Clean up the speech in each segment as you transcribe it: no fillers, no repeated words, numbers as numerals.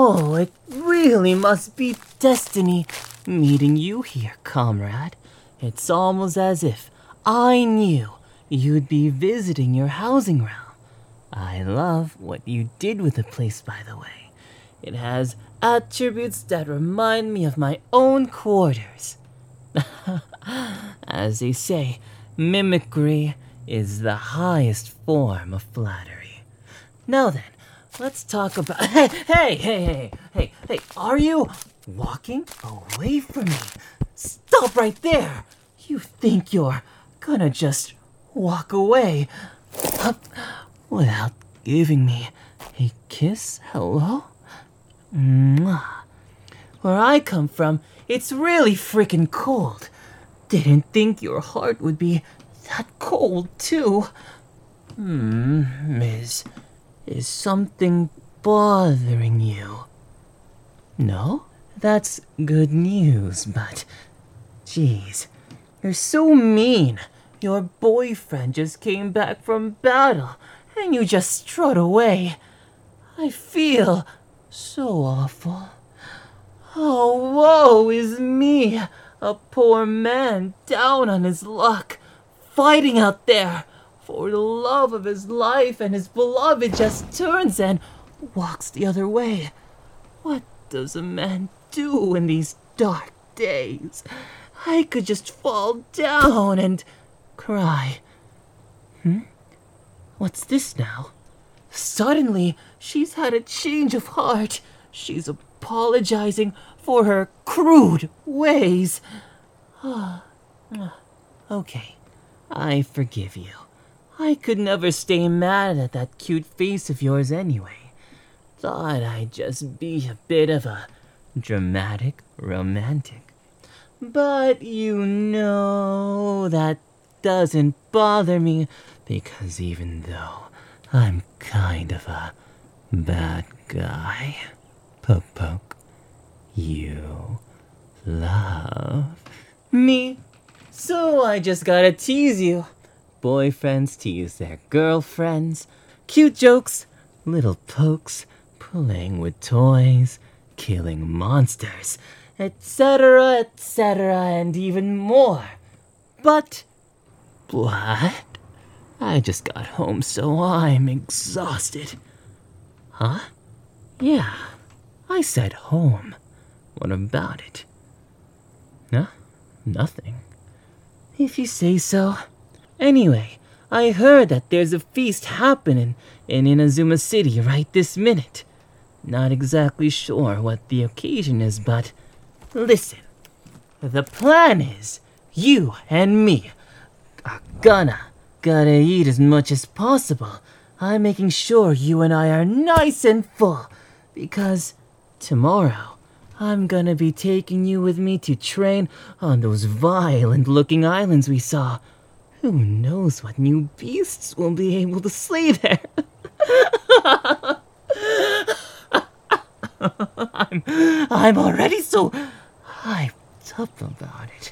Oh, it really must be destiny meeting you here, comrade. It's almost as if I knew you'd be visiting your housing realm. I love what you did with the place, by the way. It has attributes that remind me of my own quarters. As they say, mimicry is the highest form of flattery. Now then, let's talk about... Hey, are you walking away from me? Stop right there! You think you're gonna just walk away without giving me a kiss? Hello? Mwah. Where I come from, it's really freaking cold. Didn't think your heart would be that cold, too. Is something bothering you? No? That's good news, but... Jeez, you're so mean. Your boyfriend just came back from battle, and you just strut away. I feel so awful. Oh, woe is me, a poor man down on his luck, fighting out there for the love of his life, and his beloved just turns and walks the other way. What does a man do in these dark days? I could just fall down and cry. What's this now? Suddenly, she's had a change of heart. She's apologizing for her crude ways. Okay, I forgive you. I could never stay mad at that cute face of yours anyway. Thought I'd just be a bit of a dramatic romantic. But you know that doesn't bother me, because even though I'm kind of a bad guy, poke, you love me. So I just gotta tease you. Boyfriends tease their girlfriends. Cute jokes, little pokes, playing with toys, killing monsters, etc., and even more. But what? I just got home, so I'm exhausted. Huh? Yeah, I said home. What about it? Huh? Nothing. If you say so. Anyway, I heard that there's a feast happening in Inazuma City right this minute. Not exactly sure what the occasion is, but listen. The plan is you and me are gotta eat as much as possible. I'm making sure you and I are nice and full, because tomorrow I'm gonna be taking you with me to train on those violent-looking islands we saw. Who knows what new beasts we'll be able to slay there? I'm already so hyped up about it.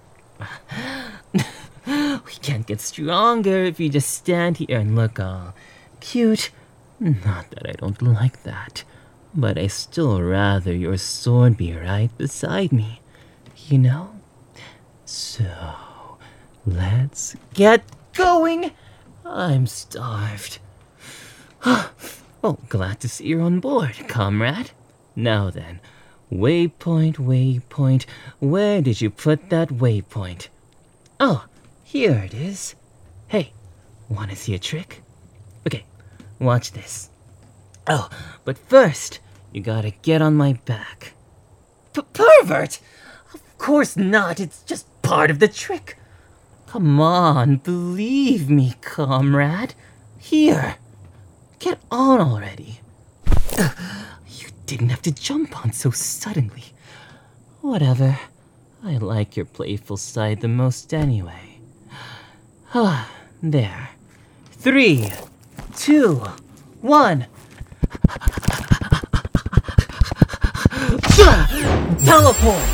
We can't get stronger if you just stand here and look all cute. Not that I don't like that, but I still rather your sword be right beside me, you know? So, let's get going. I'm starved. Oh, glad to see you're on board, comrade. Now then, waypoint, where did you put that waypoint? Oh, here it is. Hey, wanna see a trick? Okay, watch this. Oh, but first, you gotta get on my back. Pervert! Of course not, it's just part of the trick. Come on, believe me, comrade. Here, get on already. You didn't have to jump on so suddenly. Whatever, I like your playful side the most anyway. There. 3, 2, 1. Teleport!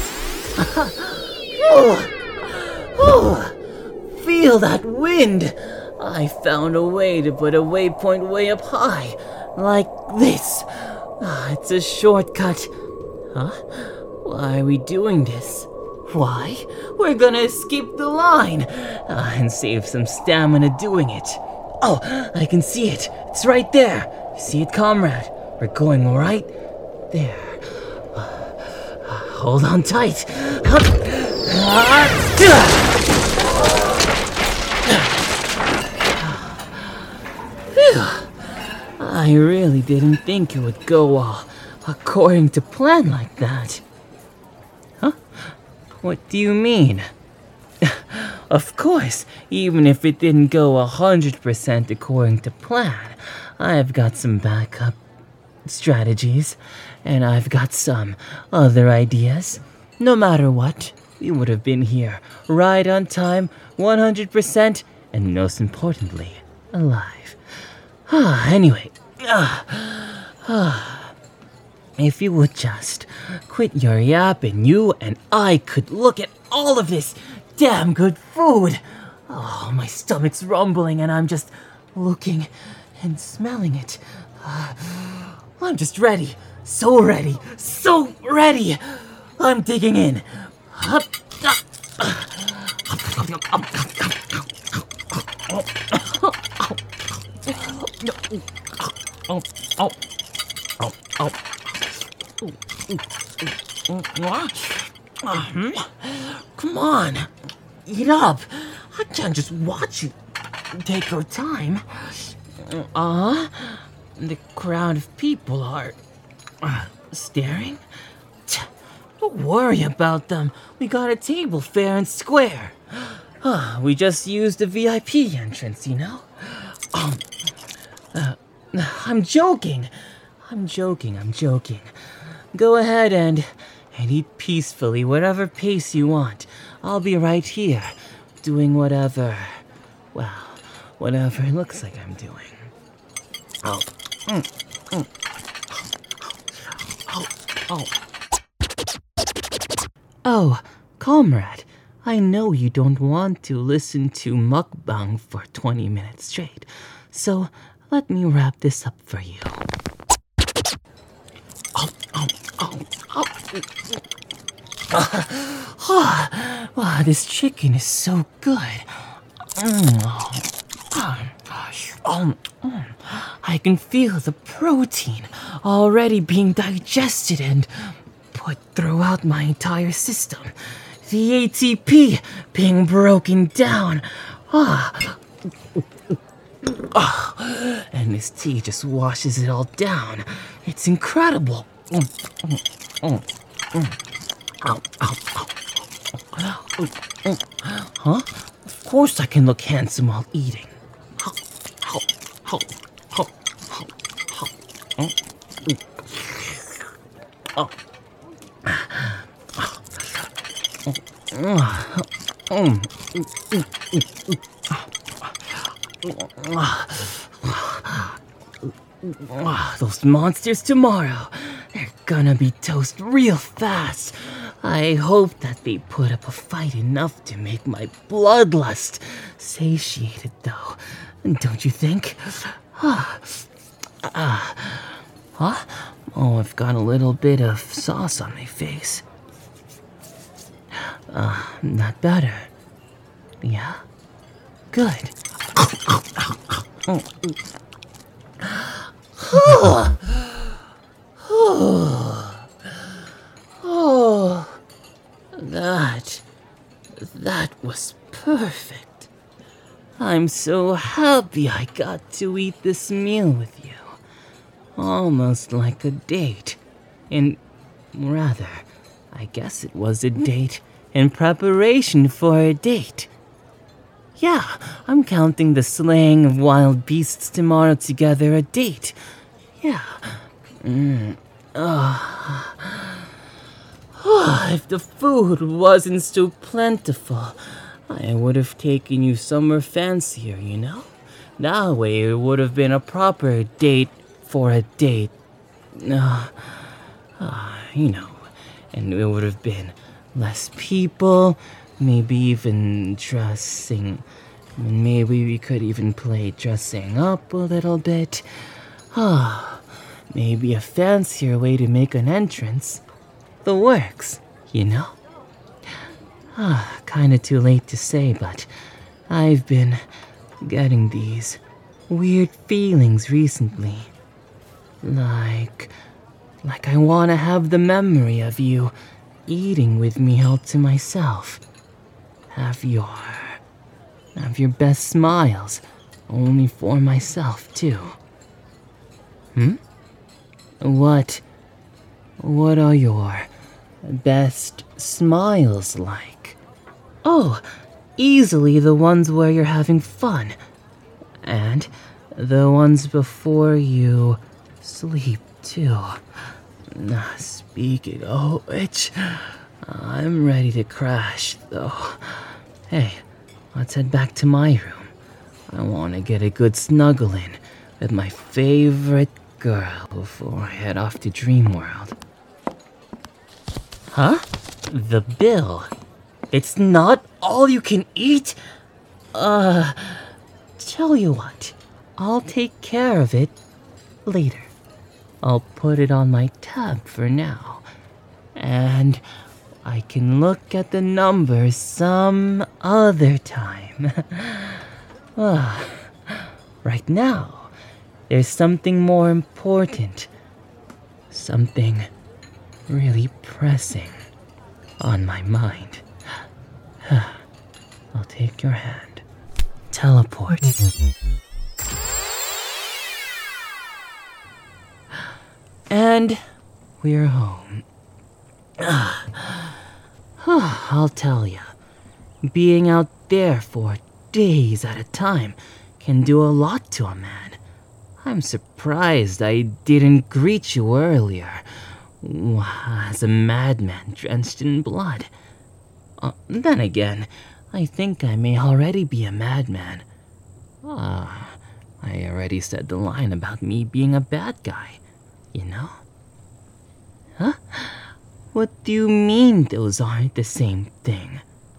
Feel that wind! I found a way to put a waypoint way up high, like this. It's a shortcut. Huh? Why are we doing this? Why? We're gonna escape the line and save some stamina doing it. Oh, I can see it. It's right there. You see it, comrade? We're going right there. Hold on tight. I really didn't think it would go all according to plan like that. Huh? What do you mean? Of course, even if it didn't go 100% according to plan, I've got some backup strategies, and I've got some other ideas. No matter what, we would have been here right on time, 100%, and most importantly, alive. Anyway, if you would just quit your yapping, you and I could look at all of this damn good food. Oh, my stomach's rumbling and I'm just looking and smelling it. I'm just ready. So ready. So ready. I'm digging in. Come on, eat up. I can't just watch you take your time. The crowd of people are staring. Don't worry about them. We got a table fair and square. We just used the VIP entrance, you know? I'm joking. I'm joking. Go ahead and eat peacefully, whatever pace you want. I'll be right here, doing whatever it looks like I'm doing. Oh, comrade, I know you don't want to listen to mukbang for 20 minutes straight, so let me wrap this up for you. Wow, this chicken is so good. I can feel the protein already being digested and put throughout my entire system. The ATP being broken down. And this tea just washes it all down. It's incredible. Huh? Of course I can look handsome while eating. Those monsters tomorrow, they're gonna be toast real fast. I hope that they put up a fight enough to make my bloodlust satiated, though. Don't you think? Huh? Oh, I've got a little bit of sauce on my face. Not better. Yeah? Good. That was perfect. I'm so happy I got to eat this meal with you. Almost like a date. Rather, I guess it was a date in preparation for a date. Yeah, I'm counting the slaying of wild beasts tomorrow together a date. Yeah. If the food wasn't so plentiful, I would have taken you somewhere fancier, you know? That way it would have been a proper date for a date. You know, and it would have been less people, maybe even dressing. Maybe we could even play dressing up a little bit. maybe a fancier way to make an entrance. The works, you know? Kinda too late to say, but I've been getting these weird feelings recently. Like I wanna have the memory of you eating with me all to myself. Have your best smiles, only for myself too. What are your best smiles like? Oh, easily the ones where you're having fun. And the ones before you sleep too. Speaking of which, I'm ready to crash though. Hey, let's head back to my room. I want to get a good snuggle in with my favorite girl before I head off to Dream World. Huh? The bill? It's not all you can eat? Tell you what, I'll take care of it later. I'll put it on my tab for now. And I can look at the numbers some other time. Right now, there's something more important. Something really pressing on my mind. I'll take your hand. Teleport. And we're home. I'll tell ya, being out there for days at a time can do a lot to a man. I'm surprised I didn't greet you earlier, as a madman drenched in blood. Then again, I think I may already be a madman. I already said the line about me being a bad guy, you know? Huh? What do you mean those aren't the same thing?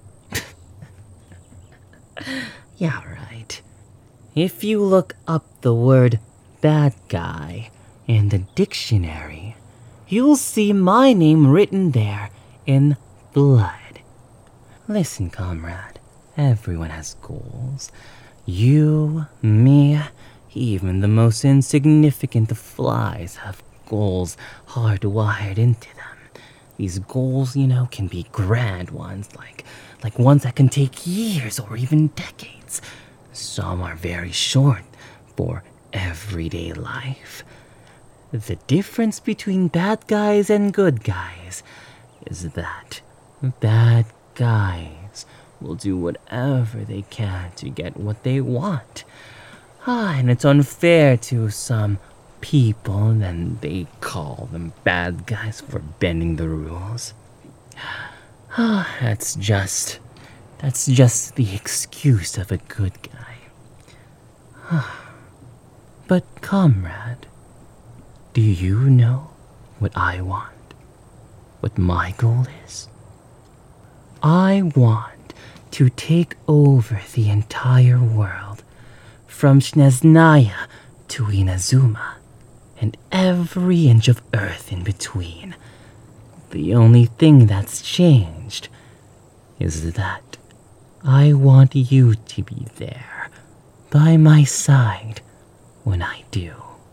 Yeah, right. If you look up the word bad guy in the dictionary, you'll see my name written there in blood. Listen, comrade, everyone has goals. You, me, even the most insignificant of flies have goals hardwired into them. These goals, you know, can be grand ones, like ones that can take years or even decades. Some are very short for everyday life. The difference between bad guys and good guys is that bad guys will do whatever they can to get what they want. And it's unfair to some people, and they call them bad guys for bending the rules. That's just the excuse of a good guy. But comrade, do you know what I want? What my goal is? I want to take over the entire world, from Snezhnaya to Inazuma, and every inch of earth in between. The only thing that's changed is that I want you to be there, by my side, when I do.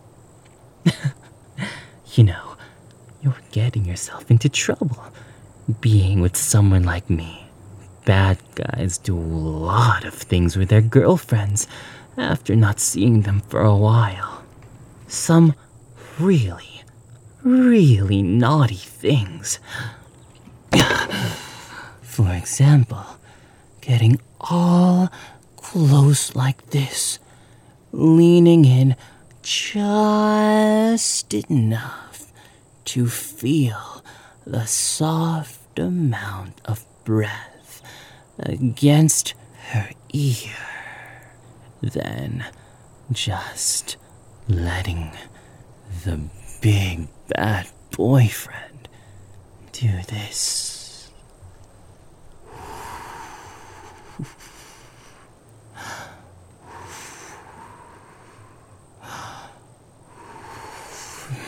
You know, you're getting yourself into trouble, being with someone like me. Bad guys do a lot of things with their girlfriends after not seeing them for a while. Some really, really naughty things. For example, getting all close like this, leaning in just enough to feel the soft amount of breath against her ear. Then just letting the big bad boyfriend do this.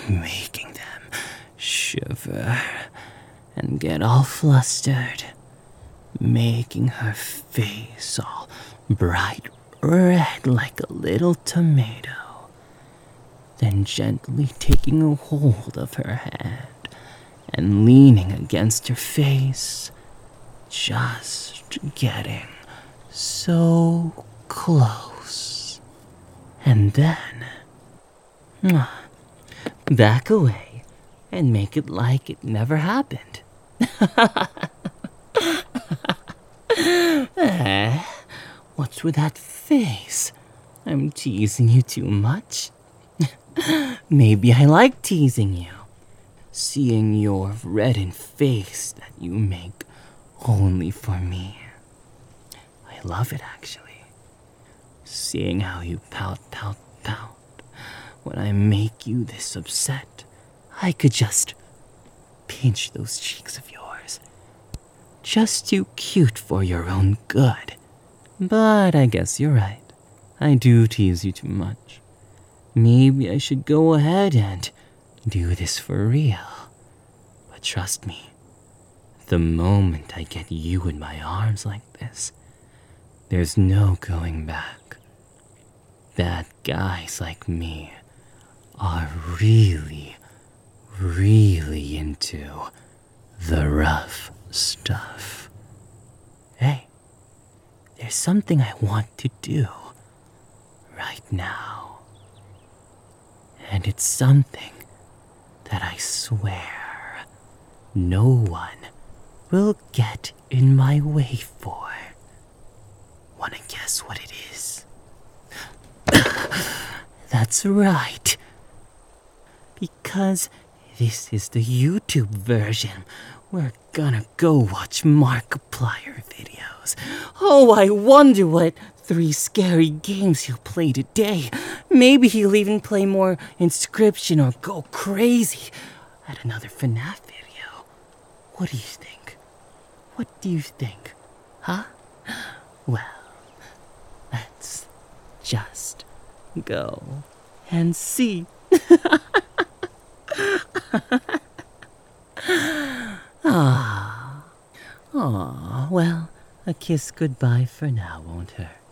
making them shiver and get all flustered, making her face all bright red like a little tomato, then gently taking a hold of her hand and leaning against her face, just getting so close. And then back away and make it like it never happened. What's with that face? I'm teasing you too much. Maybe I like teasing you. Seeing your reddened face that you make only for me. I love it, actually. Seeing how you pout when I make you this upset. I could just pinch those cheeks of yours. Just too cute for your own good. But I guess you're right. I do tease you too much. Maybe I should go ahead and do this for real. But trust me, the moment I get you in my arms like this, there's no going back. Bad guys like me are really into the rough stuff. Hey, there's something I want to do right now. And it's something that I swear no one will get in my way for. Wanna guess what it is? That's right. Because this is the YouTube version. We're gonna go watch Markiplier videos. Oh, I wonder what 3 scary games he'll play today. Maybe he'll even play more Inscription or go crazy at another FNAF video. What do you think? What do you think? Huh? Well, let's just go and see. Well, a kiss goodbye for now won't hurt.